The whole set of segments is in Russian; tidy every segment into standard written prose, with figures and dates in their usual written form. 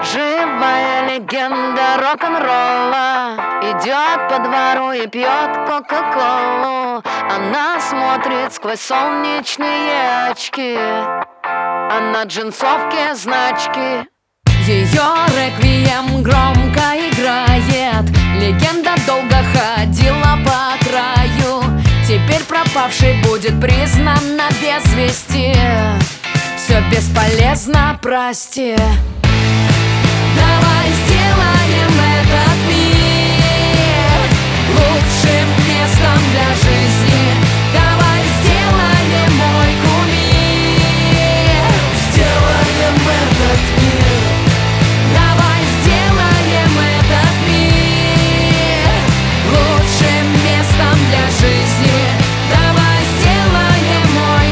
Живая легенда рок-н-ролла идет по двору и пьет кока-колу. Она смотрит сквозь солнечные очки, а на джинсовке значки. Ее реквием громко играет. Легенда долго ходила по краю. Теперь пропавший будет признан на без вести. Все бесполезно, прости. Давай сделаем этот мир лучшим местом для жизни. Давай сделаем мой кумир. Сделаем этот мир. Давай сделаем этот мир лучшим местом для жизни. Давай сделаем мой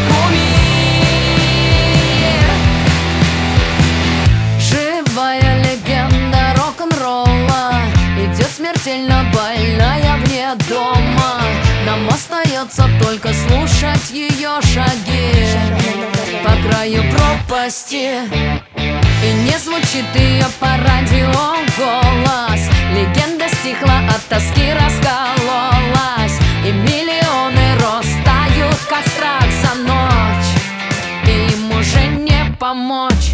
кумир. Живая легенда рок-н-ролла идет смертельно больная вне дома. Нам остается только слушать ее шаги по краю пропасти. И не звучит ее по радио голос. Легенда стихла, от тоски раскололась. И миллионы растают, как страх за ночь. И им уже не помочь.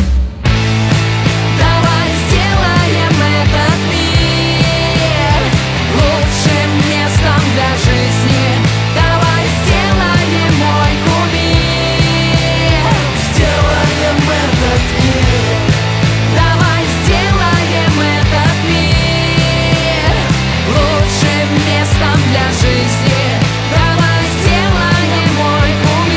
Давай сделаем этот мир лучшим местом для жизни. Давай сделаем мой кумир. Сделаем этот мир. Давай сделаем этот мир лучшим местом для жизни. Давай сделаем мой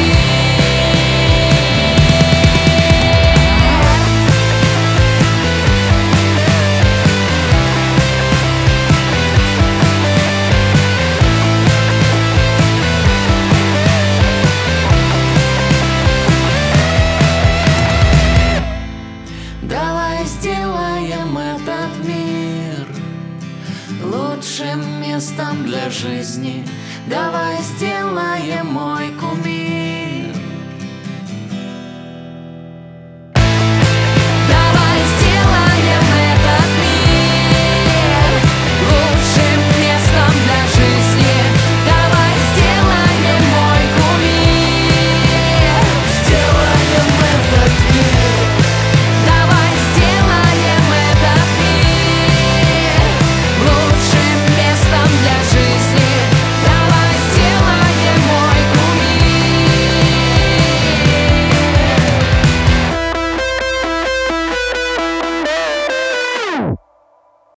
кумир. Давай сделаем этот мир лучшим местом для жизни. Давай сделаем мой кумир.